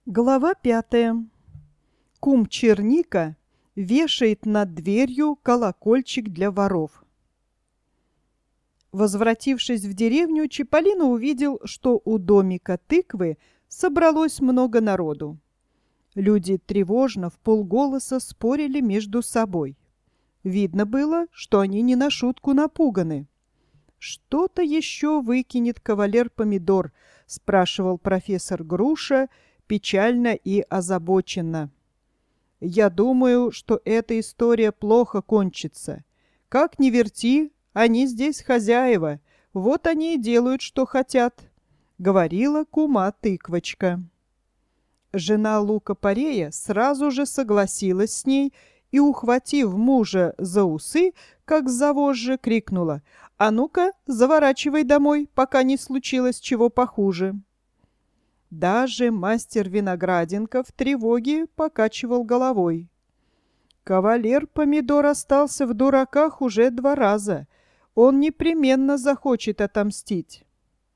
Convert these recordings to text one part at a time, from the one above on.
Глава 5. Кум Черника вешает над дверью колокольчик для воров. Возвратившись в деревню, Чиполлино увидел, что у домика тыквы собралось много народу. Люди тревожно вполголоса спорили между собой. Видно было, что они не на шутку напуганы. «Что-то еще выкинет кавалер Помидор?» — спрашивал профессор Груша, печально и озабоченно. «Я думаю, что эта история плохо кончится. Как ни верти, они здесь хозяева, вот они и делают, что хотят», — говорила кума Тыквочка. Жена Лука-Порея сразу же согласилась с ней и, ухватив мужа за усы, как за вожжи, крикнула: «А ну-ка, заворачивай домой, пока не случилось чего похуже». Даже мастер Винограденко в тревоге покачивал головой. Кавалер Помидор остался в дураках уже 2 раза. Он непременно захочет отомстить.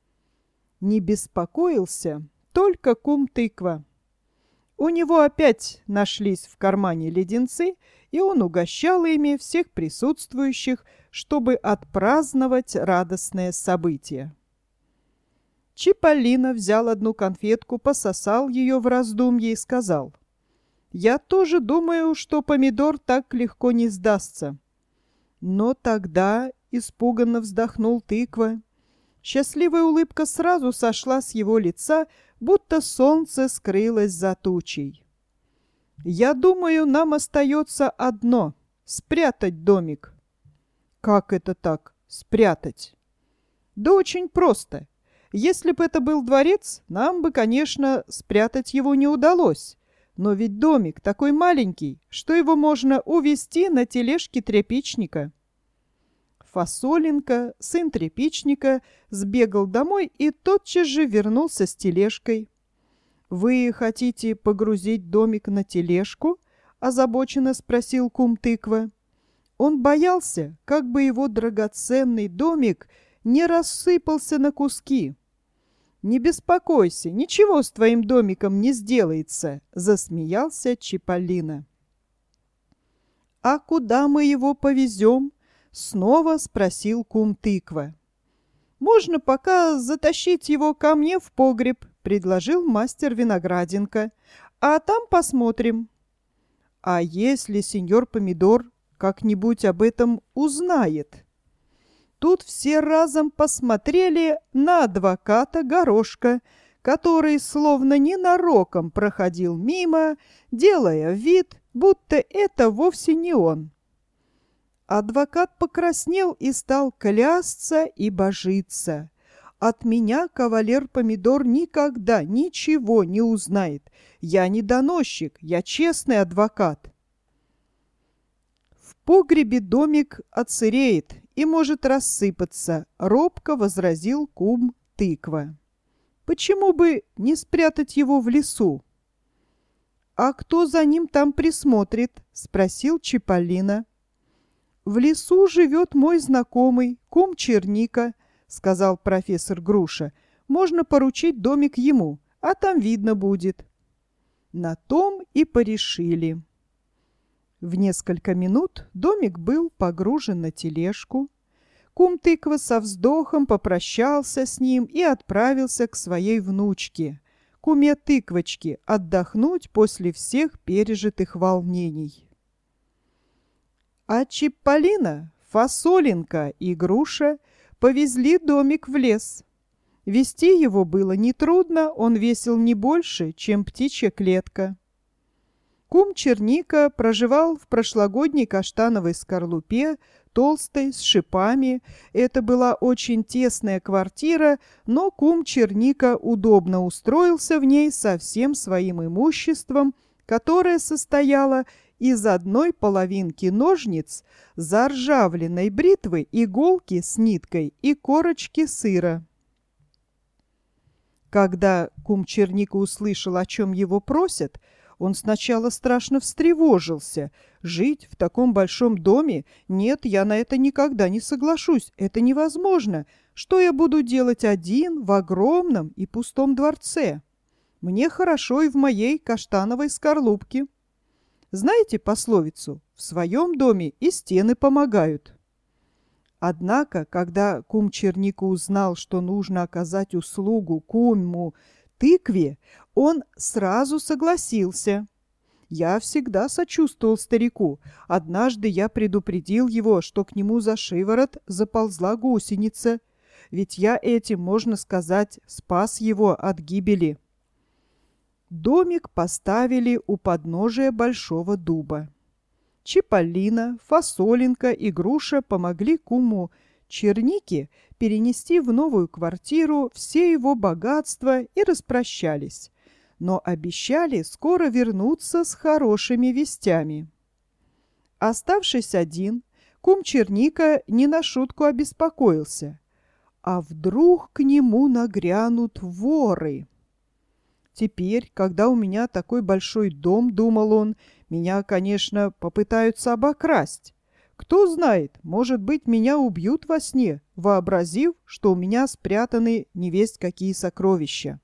Не беспокоился только кум Тыква. У него опять нашлись в кармане леденцы, и он угощал ими всех присутствующих, чтобы отпраздновать радостное событие. Чиполлино взял одну конфетку, пососал ее в раздумье и сказал: «Я тоже думаю, что Помидор так легко не сдастся». Но тогда испуганно вздохнул Тыква. Счастливая улыбка сразу сошла с его лица, будто солнце скрылось за тучей. «Я думаю, нам остается одно — спрятать домик». «Как это так, спрятать?» «Да очень просто. Если бы это был дворец, нам бы, конечно, спрятать его не удалось. Но ведь домик такой маленький, что его можно увезти на тележке тряпичника». Фасолинка, сын тряпичника, сбегал домой и тотчас же вернулся с тележкой. «Вы хотите погрузить домик на тележку?» — озабоченно спросил кум Тыква. Он боялся, как бы его драгоценный домик не рассыпался на куски. «Не беспокойся, ничего с твоим домиком не сделается», — засмеялся Чиполлино. «А куда мы его повезем?» — снова спросил кум Тыква. «Можно пока затащить его ко мне в погреб», — предложил мастер Винограденко. «А там посмотрим». «А если сеньор Помидор как-нибудь об этом узнает?» Тут все разом посмотрели на адвоката Горошка, который словно ненароком проходил мимо, делая вид, будто это вовсе не он. Адвокат покраснел и стал клясться и божиться. «От меня кавалер Помидор никогда ничего не узнает. Я не доносчик, я честный адвокат». «В погребе домик отсыреет и может рассыпаться», — робко возразил кум Тыква. «Почему бы не спрятать его в лесу?» «А кто за ним там присмотрит?» — спросил Чиполлино. «В лесу живет мой знакомый, кум Черника», — сказал профессор Груша. «Можно поручить домик ему, а там видно будет». На том и порешили. В несколько минут домик был погружен на тележку. Кум Тыква со вздохом попрощался с ним и отправился к своей внучке, куме Тыквочке, отдохнуть после всех пережитых волнений. А Чиполлино, Фасолинка и Груша повезли домик в лес. Вести его было нетрудно, он весил не больше, чем птичья клетка. Кум Черника проживал в прошлогодней каштановой скорлупе, толстой, с шипами. Это была очень тесная квартира, но кум Черника удобно устроился в ней со всем своим имуществом, которое состояло из одной половинки ножниц, заржавленной бритвы, иголки с ниткой и корочки сыра. Когда кум Черника услышал, о чем его просят, он сначала страшно встревожился. «Жить в таком большом доме? Нет, я на это никогда не соглашусь. Это невозможно. Что я буду делать один в огромном и пустом дворце?» Мне хорошо и в моей каштановой скорлупке. Знаете пословицу «в своем доме и стены помогают». Однако, когда кум Черника узнал, что нужно оказать услугу куму Тыкве, он сразу согласился. Я всегда сочувствовал старику. Однажды я предупредил его, что к нему за шиворот заползла гусеница, ведь я этим, можно сказать, спас его от гибели. Домик поставили у подножия большого дуба. Чиполлино, Фасолинка и Груша помогли куму Чернике перенести в новую квартиру все его богатства и распрощались, но обещали скоро вернуться с хорошими вестями. Оставшись один, кум Черника не на шутку обеспокоился. А вдруг к нему нагрянут воры? Теперь, когда у меня такой большой дом, думал он, меня, конечно, попытаются обокрасть. Кто знает, может быть, меня убьют во сне, вообразив, что у меня спрятаны невесть какие сокровища.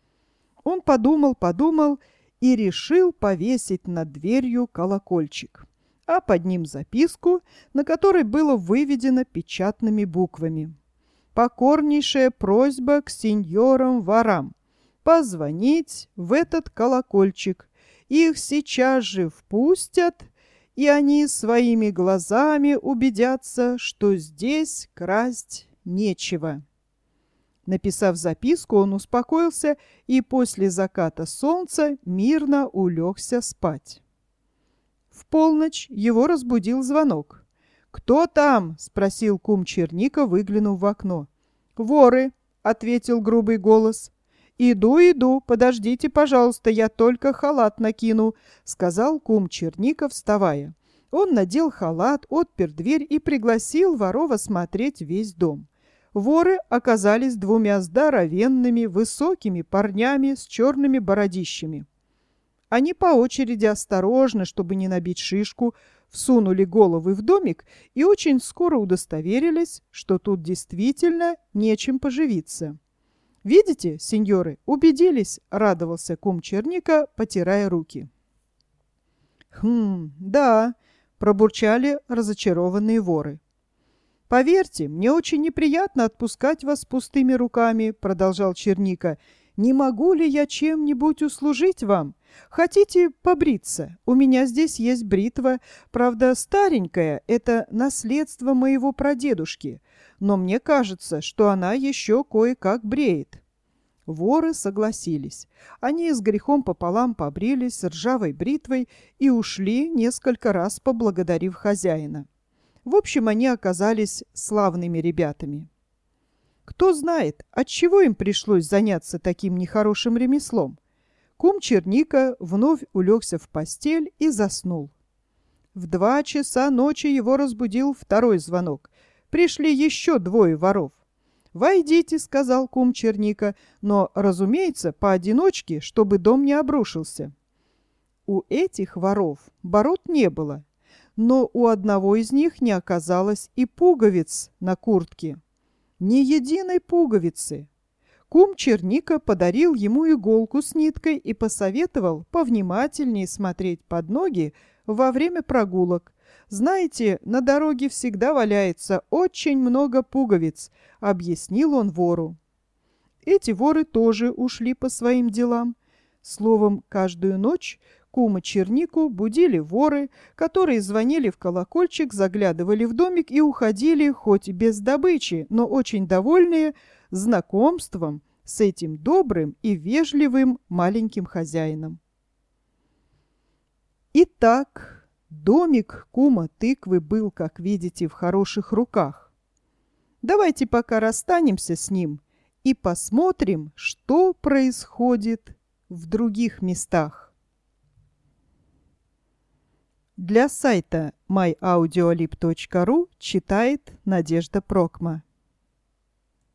Он подумал и решил повесить над дверью колокольчик, а под ним записку, на которой было выведено печатными буквами: «Покорнейшая просьба к сеньорам-ворам позвонить в этот колокольчик. Их сейчас же впустят, и они своими глазами убедятся, что здесь красть нечего». Написав записку, он успокоился и после заката солнца мирно улегся спать. В полночь его разбудил звонок. «Кто там?» — спросил кум Черника, выглянув в окно. «Воры», — ответил грубый голос. «Иду, подождите, пожалуйста, я только халат накину», — сказал кум Черника, вставая. Он надел халат, отпер дверь и пригласил воров осмотреть весь дом. Воры оказались двумя здоровенными, высокими парнями с черными бородищами. Они по очереди осторожно, чтобы не набить шишку, всунули головы в домик и очень скоро удостоверились, что тут действительно нечем поживиться. «Видите, сеньоры, убедились», — радовался кум Черника, потирая руки. Да», — пробурчали разочарованные воры. «Поверьте, мне очень неприятно отпускать вас пустыми руками», — продолжал Черника. «Не могу ли я чем-нибудь услужить вам? Хотите побриться? У меня здесь есть бритва, правда старенькая, это наследство моего прадедушки, но мне кажется, что она еще кое-как бреет». Воры согласились. Они с грехом пополам побрились с ржавой бритвой и ушли, несколько раз поблагодарив хозяина. В общем, они оказались славными ребятами. Кто знает, отчего им пришлось заняться таким нехорошим ремеслом. Кум Черника вновь улегся в постель и заснул. В 2 часа ночи его разбудил второй звонок. Пришли еще 2 воров. «Войдите», — сказал кум Черника, но, разумеется, поодиночке, чтобы дом не обрушился. У этих воров бород не было, но у одного из них не оказалось и пуговиц на куртке. Ни единой пуговицы. Кум Черника подарил ему иголку с ниткой и посоветовал повнимательнее смотреть под ноги во время прогулок. «Знаете, на дороге всегда валяется очень много пуговиц», — объяснил он вору. Эти воры тоже ушли по своим делам. Словом, каждую ночь кума Чернику будили воры, которые звонили в колокольчик, заглядывали в домик и уходили, хоть и без добычи, но очень довольные знакомством с этим добрым и вежливым маленьким хозяином. Итак, домик кума Тыквы был, как видите, в хороших руках. Давайте пока расстанемся с ним и посмотрим, что происходит в других местах. Для сайта myaudioLib.ru читает Надежда Прокма.